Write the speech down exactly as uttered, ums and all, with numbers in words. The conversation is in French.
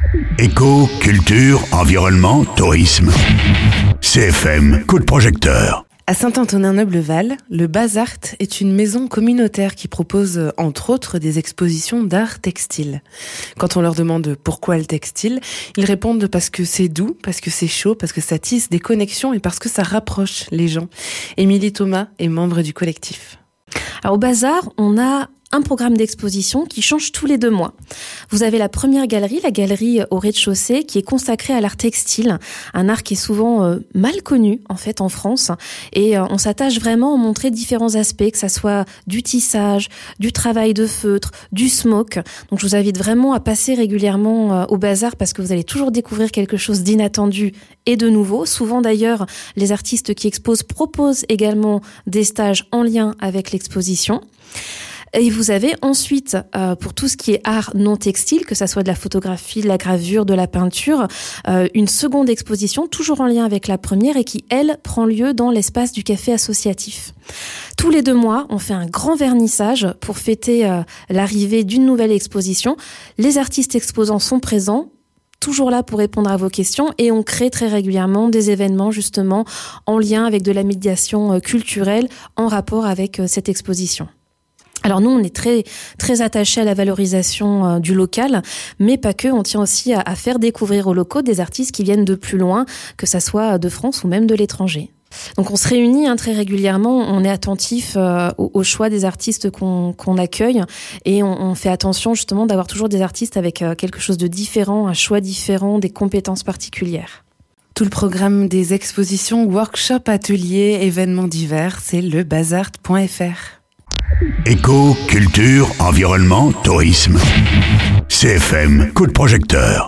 Éco, culture, environnement, tourisme. C F M, coup de projecteur. À Saint-Antonin-Neubleval, le Bazart est une maison communautaire qui propose, entre autres, des expositions d'art textile. Quand on leur demande pourquoi le textile, ils répondent parce que c'est doux, parce que c'est chaud, parce que ça tisse des connexions et parce que ça rapproche les gens. Émilie Thomas est membre du collectif. Alors au Bazar, on a un programme d'exposition qui change tous les deux mois. Vous avez la première galerie, la galerie au rez-de-chaussée, qui est consacrée à l'art textile, un art qui est souvent euh, mal connu en fait en France, et euh, on s'attache vraiment à montrer différents aspects, que ça soit du tissage, du travail de feutre, du smoke. Donc je vous invite vraiment à passer régulièrement euh, au Bazar parce que vous allez toujours découvrir quelque chose d'inattendu et de nouveau. Souvent d'ailleurs, les artistes qui exposent proposent également des stages en lien avec l'exposition. Et vous avez ensuite, euh, pour tout ce qui est art non textile, que ça soit de la photographie, de la gravure, de la peinture, euh, une seconde exposition, toujours en lien avec la première et qui, elle, prend lieu dans l'espace du café associatif. Tous les deux mois, on fait un grand vernissage pour fêter euh, l'arrivée d'une nouvelle exposition. Les artistes exposants sont présents, toujours là pour répondre à vos questions, et on crée très régulièrement des événements justement en lien avec de la médiation euh, culturelle en rapport avec euh, cette exposition. Alors nous, on est très très attachés à la valorisation euh, du local, mais pas que. On tient aussi à, à faire découvrir aux locaux des artistes qui viennent de plus loin, que ça soit de France ou même de l'étranger. Donc on se réunit hein, très régulièrement, on est attentif euh, au, au choix des artistes qu'on, qu'on accueille et on, on fait attention justement d'avoir toujours des artistes avec euh, quelque chose de différent, un choix différent, des compétences particulières. Tout le programme des expositions, workshops, ateliers, événements divers, c'est le bazart point f r. Éco, culture, environnement, tourisme. C F M, coup de projecteur.